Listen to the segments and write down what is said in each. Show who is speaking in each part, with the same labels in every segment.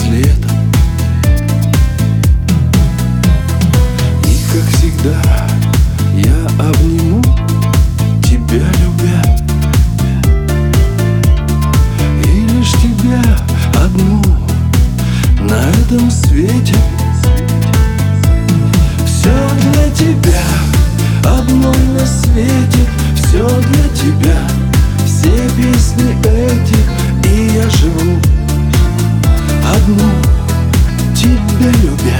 Speaker 1: лета. И как всегда я обниму тебя, любя, и лишь тебя одну на этом свете. Все для тебя, одной на свете, все для тебя, все песни эти, и я живу одну, тебя любя.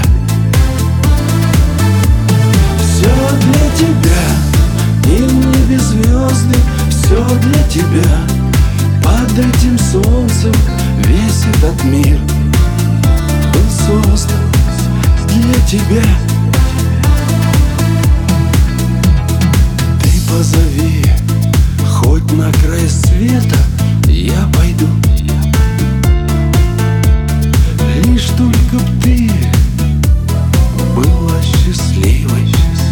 Speaker 1: Все для тебя, и в небе звезды, все для тебя, под этим солнцем весь этот мир был создан для тебя. Позови, хоть на край света я пойду, лишь только б ты была счастливой.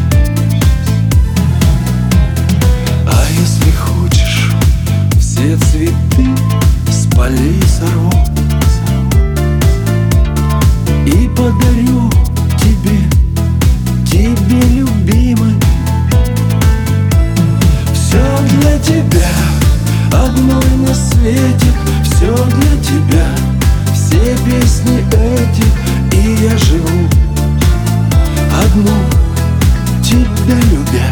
Speaker 1: А если хочешь, все цветы с полей сорву и подарю тебе, любимой. Для тебя, одной на свете, все для тебя, все песни эти, и я живу одну, тебя любя.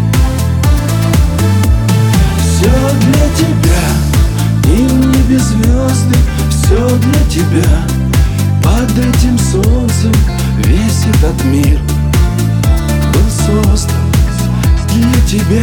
Speaker 1: Все для тебя, и в небе звезды, все для тебя, под этим солнцем весь этот мир был создан для тебя.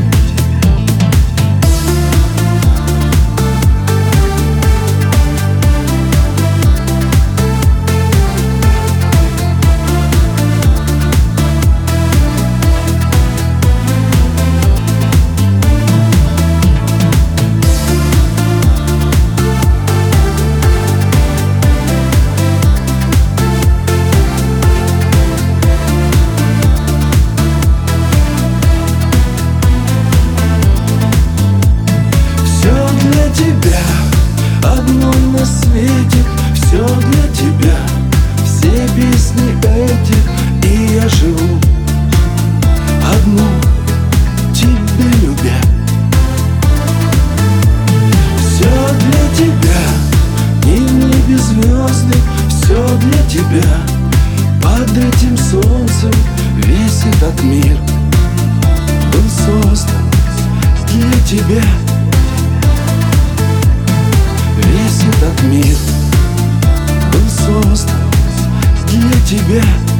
Speaker 1: Тебя, одной на свете, все для тебя, все песни эти, и я живу одну, тебя любя. Все для тебя, и в небе звезды, все для тебя, под этим солнцем весь этот мир был создан для тебя. Весь этот мир был создан для тебя.